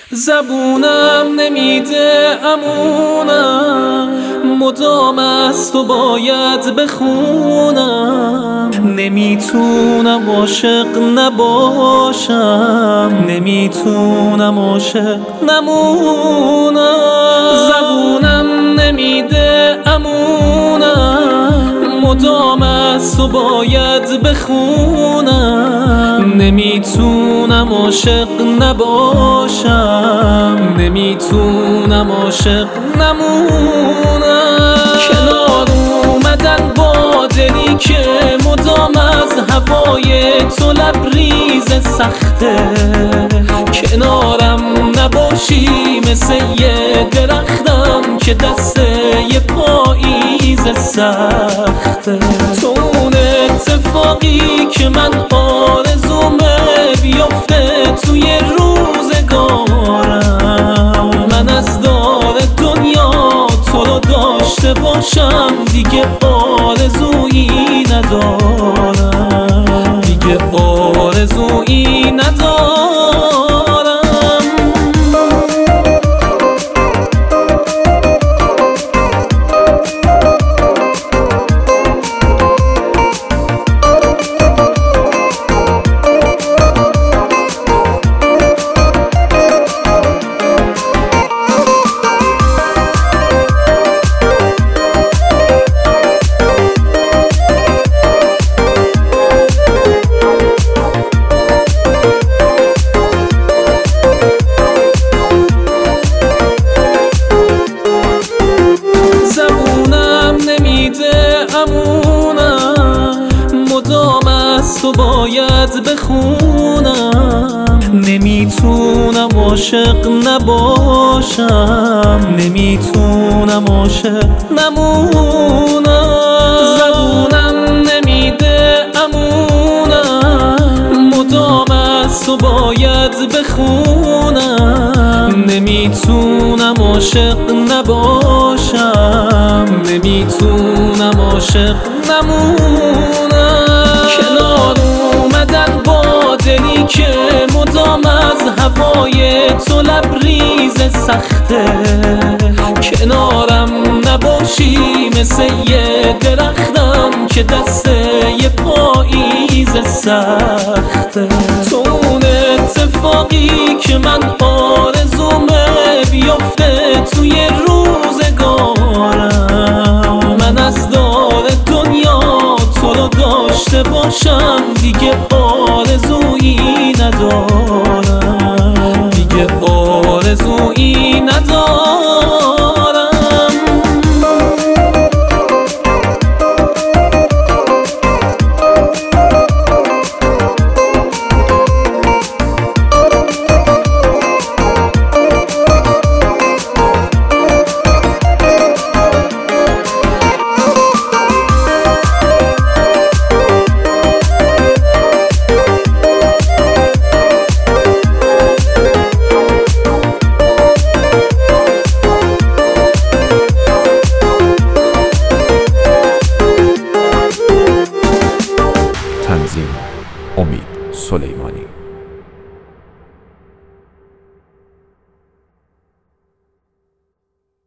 زبونم نمیده امونم، مدام از تو باید بخونم. نمیتونم عاشق نباشم، نمیتونم عاشق نمونم. زبونم نمیده امونم، مدام از تو باید بخونم. نمیتونم عاشق نباشم، نمیتونم عاشق نمونم. کنار اومدن با دلی که مدام از هوای تو لبریز سخته. کنارم نباشی مثل یه درختم که دسته یه پاییز سخته. تو اون اتفاقی که من آرزومه بیافته توی روزگارم. من از دار دنیا تو رو داشته باشم، دیگه آرزویی ندارم، دیگه آرزویی ندارم. مدام از تو باید بخونم. نمیتونم عاشق نباشم، نمیتونم عاشق نمونم. زبونم نمیده امونم، مدام از تو باید بخونم. نمیتونم عاشق نباشم، نمیتونم عاشق نمونم. کنار اومدن با دلی که مدام از هوای تو لبریز سخته. کنارم نباشی مثل یه درختم که دسته یه پاییز سخته. تو اون اتفاقی که من آرزومه بیافته توی روزگارم. من از دار دنیا تو رو داشته باشم، دیگه آرزویی ندارم، دیگه آرزویی ندارم. تنظیم امید سلیمی.